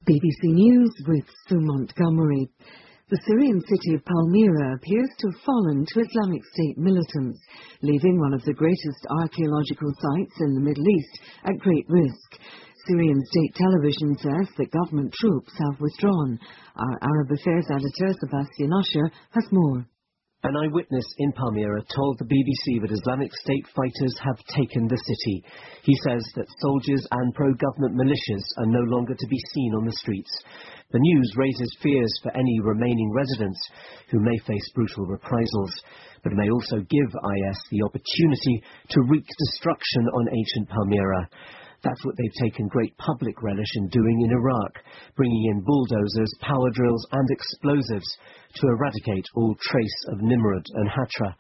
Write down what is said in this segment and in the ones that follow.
BBC News with Sue Montgomery. The Syrian city of Palmyra appears to have fallen to Islamic State militants, leaving one of the greatest archaeological sites in the Middle East at great risk. Syrian state television says that government troops have withdrawn. Our Arab Affairs editor, Sebastian Usher, has more. An eyewitness in Palmyra told the BBC that Islamic State fighters have taken the city. He says that soldiers and pro-government militias are no longer to be seen on the streets. The news raises fears for any remaining residents who may face brutal reprisals, but may also give IS the opportunity to wreak destruction on ancient Palmyra. That's what they've taken great public relish in doing in Iraq, bringing in bulldozers, power drills and explosives to eradicate all trace of Nimrud and Hatra.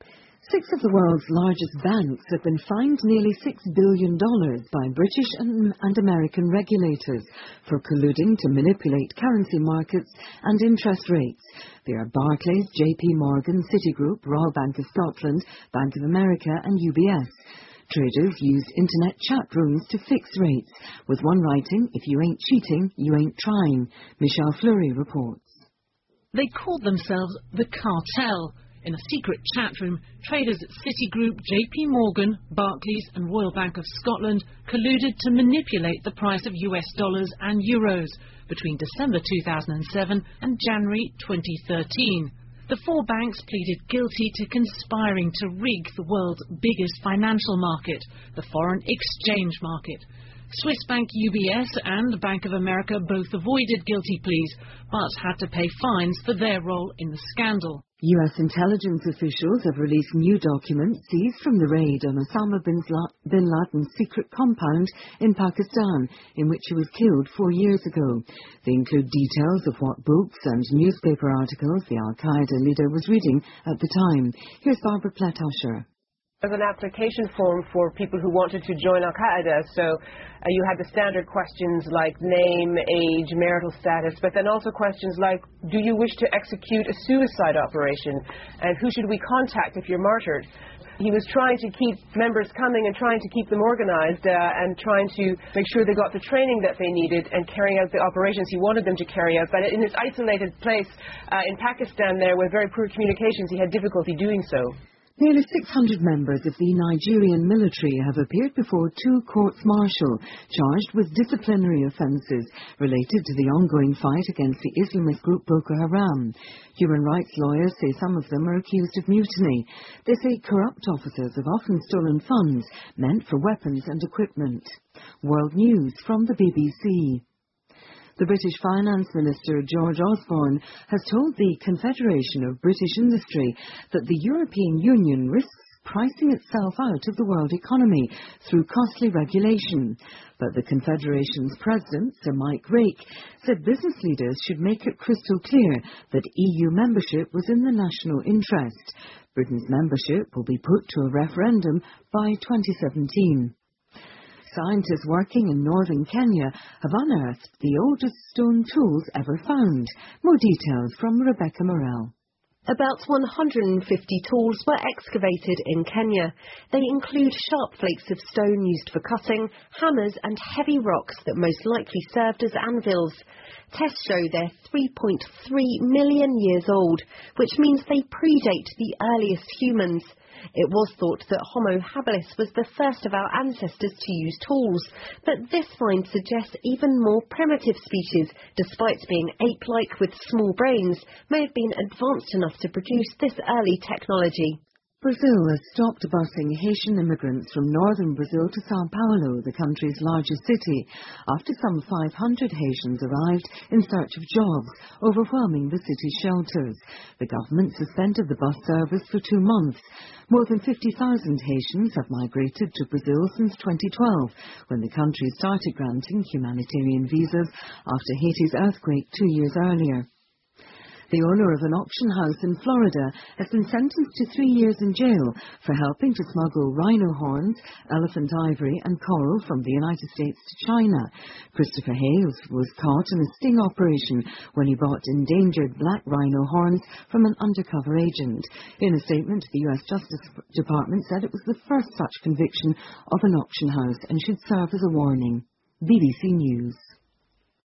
6 of the world's largest banks have been fined nearly $6 billion by British and American regulators for colluding to manipulate currency markets and interest rates. They are Barclays, JP Morgan, Citigroup, Royal Bank of Scotland, Bank of America and UBS. Traders used internet chat rooms to fix rates, with one writing, "If you ain't cheating, you ain't trying." Michelle Fleury reports. They called themselves the Cartel. In a secret chat room, traders at Citigroup, JP Morgan, Barclays and Royal Bank of Scotland colluded to manipulate the price of US dollars and euros between December 2007 and January 2013. The 4 banks pleaded guilty to conspiring to rig the world's biggest financial market, the foreign exchange market. Swiss bank UBS and Bank of America both avoided guilty pleas, but had to pay fines for their role in the scandal. US intelligence officials have released new documents seized from the raid on Osama bin Laden's secret compound in Pakistan, in which he was killed 4 years ago. They include details of what books and newspaper articles the al-Qaeda leader was reading at the time. Here's Barbara Platt-Usher. As an application form for people who wanted to join Al-Qaeda, so you had the standard questions like name, age, marital status, but then also questions like, do you wish to execute a suicide operation, and who should we contact if you're martyred? He was trying to keep members coming and trying to keep them organized and trying to make sure they got the training that they needed and carrying out the operations he wanted them to carry out. But in this isolated place in Pakistan there with very poor communications, he had difficulty doing so. Nearly 600 members of the Nigerian military have appeared before 2 courts-martial, charged with disciplinary offences related to the ongoing fight against the Islamist group Boko Haram. Human rights lawyers say some of them are accused of mutiny. They say corrupt officers have often stolen funds meant for weapons and equipment. World News from the BBC. The British Finance Minister, George Osborne, has told the Confederation of British Industry that the European Union risks pricing itself out of the world economy through costly regulation. But the Confederation's president, Sir Mike Rake, said business leaders should make it crystal clear that EU membership was in the national interest. Britain's membership will be put to a referendum by 2017. Scientists working in northern Kenya have unearthed the oldest stone tools ever found. More details from Rebecca Morell. About 150 tools were excavated in Kenya. They include sharp flakes of stone used for cutting, hammers and heavy rocks that most likely served as anvils. Tests show they're 3.3 million years old, which means they predate the earliest humans. It was thought that Homo habilis was the first of our ancestors to use tools, but this find suggests even more primitive species, despite being ape-like with small brains, may have been advanced enough to produce this early technology. Brazil has stopped busing Haitian immigrants from northern Brazil to São Paulo, the country's largest city, after some 500 Haitians arrived in search of jobs, overwhelming the city's shelters. The government suspended the bus service for 2 months. More than 50,000 Haitians have migrated to Brazil since 2012, when the country started granting humanitarian visas after Haiti's earthquake 2 years earlier. The owner of an auction house in Florida has been sentenced to 3 years in jail for helping to smuggle rhino horns, elephant ivory and coral from the United States to China. Christopher Hales was caught in a sting operation when he bought endangered black rhino horns from an undercover agent. In a statement, the U.S. Justice Department said it was the first such conviction of an auction house and should serve as a warning. BBC News.